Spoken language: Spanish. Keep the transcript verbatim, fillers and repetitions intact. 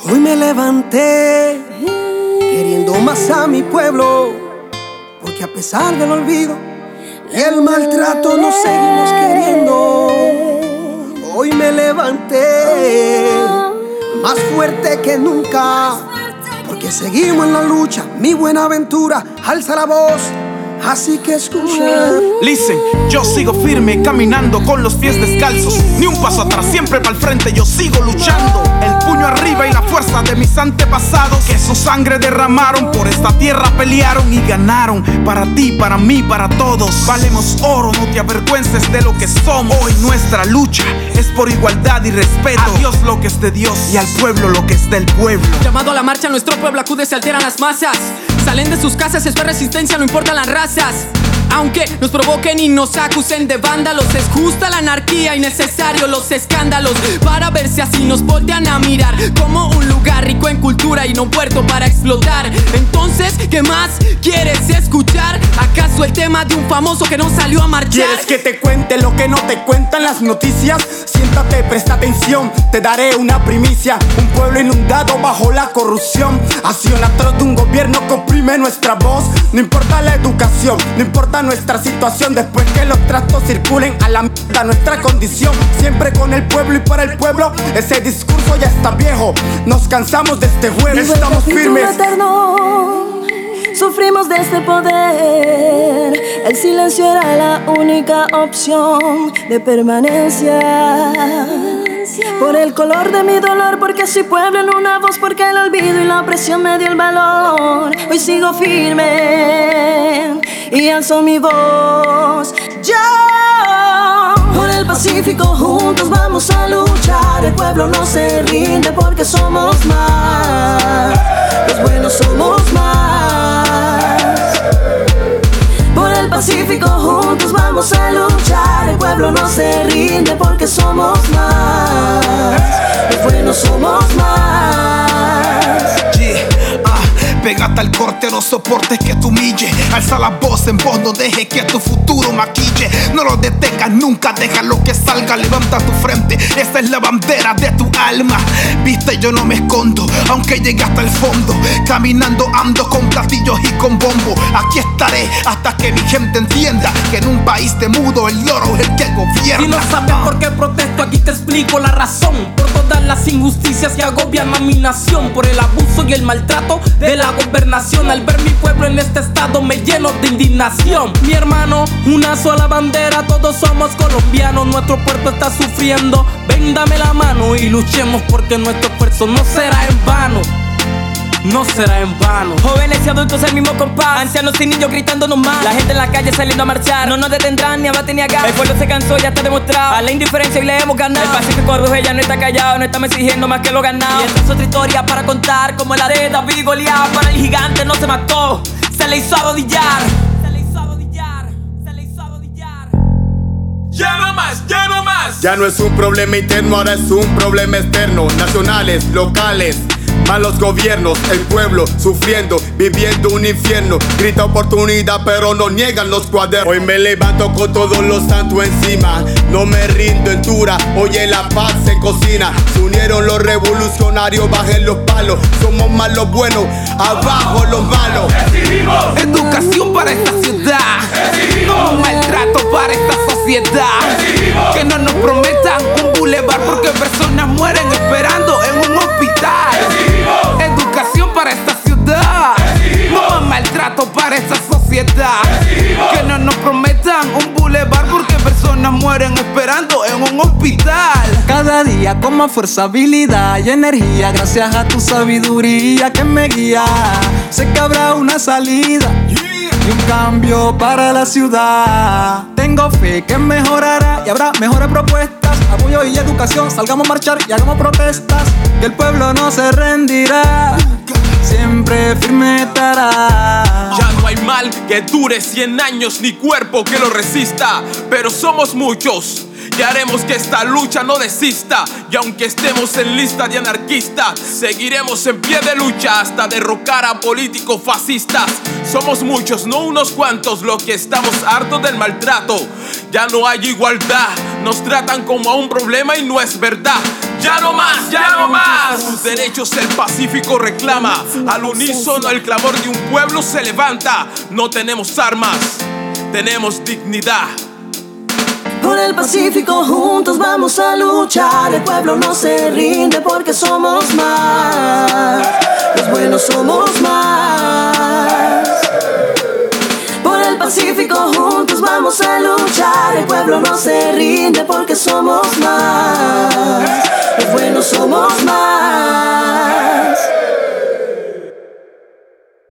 Hoy me levanté queriendo más a mi pueblo, porque a pesar del olvido y el maltrato nos seguimos queriendo. Hoy me levanté más fuerte que nunca, porque seguimos en la lucha. Mi Buenaventura alza la voz, así que escucha. Listen, yo sigo firme, caminando con los pies descalzos. Ni un paso atrás, siempre para el frente, yo sigo luchando. El puño arriba y la fuerza de mis antepasados, que su sangre derramaron, por esta tierra pelearon y ganaron. Para ti, para mí, para todos, valemos oro, no te avergüences de lo que somos. Hoy nuestra lucha es por igualdad y respeto. A Dios lo que es de Dios y al pueblo lo que es del pueblo. Llamado a la marcha, nuestro pueblo acude, se alteran las masas. Salen de sus casas, esto es resistencia, no importan las razas. Aunque nos provoquen y nos acusen de vándalos, es justa la anarquía y necesario los escándalos, para ver si así nos voltean a mirar como un lugar rico en cultura y no puerto para explotar. Entonces, ¿qué más quieres escuchar? ¿Acaso el tema de un famoso que no salió a marchar? ¿Quieres que te cuente lo que no te cuentan las noticias? Siéntate, presta atención, te daré una primicia. Un pueblo inundado bajo la corrupción, acción atroz de un gobierno que oprime nuestra voz. No importa la educación, no importa nuestra situación, después que los trastos circulen a la mierda nuestra condición. Siempre con el pueblo y para el pueblo, ese discurso ya está viejo. Nos cansamos de este juego, estamos firmes. Eterno, sufrimos de este poder. El silencio era la única opción de permanencia. Por el color de mi dolor, porque soy pueblo en una voz, porque el olvido y la opresión me dio el valor. Hoy sigo firme y alzo mi voz. Yo, por el Pacífico juntos vamos a luchar. El pueblo no se rinde porque somos más. Los buenos somos más. Por el Pacífico juntos vamos a luchar. El pueblo no se rinde porque somos más. Los buenos somos más. Yeah, ah, pégate al corte, no soportes que te humille. Alza la voz en voz, no dejes que tu futuro maquille. No lo detengas nunca, déjalo que salga. Levanta tu frente, esa es la bandera de tu alma. Viste, yo no me escondo, aunque llegue hasta el fondo. Caminando ando con platillos y con bombo. Aquí estaré hasta que mi gente entienda que en un país de mudo el loro es el que gobierna. Si no sabes por qué protesto, aquí te explico la razón. Por todas las injusticias que agobian a mi nación, por el abuso y el maltrato de la gobernación. Al ver mi pueblo en este estado me lleno de indignación. Mi hermano, una sola bandera, todos somos colombianos. Nuestro puerto está sufriendo, ven dame la mano y luchemos, porque nuestro esfuerzo no será en vano. No será en vano. Jóvenes y adultos el mismo compás, ancianos y niños gritándonos más. La gente en la calle saliendo a marchar, no nos detendrán ni a bate ni a gas. El pueblo se cansó, ya está demostrado, a la indiferencia y le hemos ganado. El Pacífico ruge, ya no está callado, no estamos exigiendo más que lo ganado. Y esta es otra historia para contar, como la de David y Goliat. Para el gigante no se mató, se le hizo arrodillar. Se le hizo arrodillar, se le hizo arrodillar. Ya no más, ya no más. Ya no es un problema interno, ahora es un problema externo. Nacionales, locales, malos gobiernos, el pueblo sufriendo, viviendo un infierno. Grita oportunidad pero no niegan los cuadernos. Hoy me levanto con todos los santos encima. No me rindo en dura, oye la paz se cocina. Se unieron los revolucionarios, bajen los palos. Somos más los buenos, abajo los malos. Educación para esta ciudad, no maltrato para esta sociedad. Que no nos prometan un bulevar porque personas mueren esperando en un hospital. Educación para esta ciudad, no más maltrato para esta sociedad. Que no nos prometan un bulevar porque personas mueren esperando en un hospital. Cada día con más fuerza, habilidad y energía, gracias a tu sabiduría que me guía. Sé que habrá una salida y un cambio para la ciudad. Tengo fe que mejorará y habrá mejores propuestas. Apoyo y educación, salgamos a marchar y hagamos protestas. Que el pueblo no se rendirá, siempre firme estará. Ya no hay mal que dure cien años, ni cuerpo que lo resista. Pero somos muchos y haremos que esta lucha no desista. Y aunque estemos en lista de anarquistas, seguiremos en pie de lucha hasta derrocar a políticos fascistas. Somos muchos, no unos cuantos, los que estamos hartos del maltrato. Ya no hay igualdad, nos tratan como a un problema y no es verdad. Ya no más, ya no más. Sus derechos el Pacífico reclama. Al unísono el clamor de un pueblo se levanta. No tenemos armas, tenemos dignidad. Por el Pacífico juntos vamos a luchar. El pueblo no se rinde porque somos más. Los buenos somos más. Por el Pacífico juntos vamos a luchar. El pueblo no se rinde porque somos más. Los buenos somos más.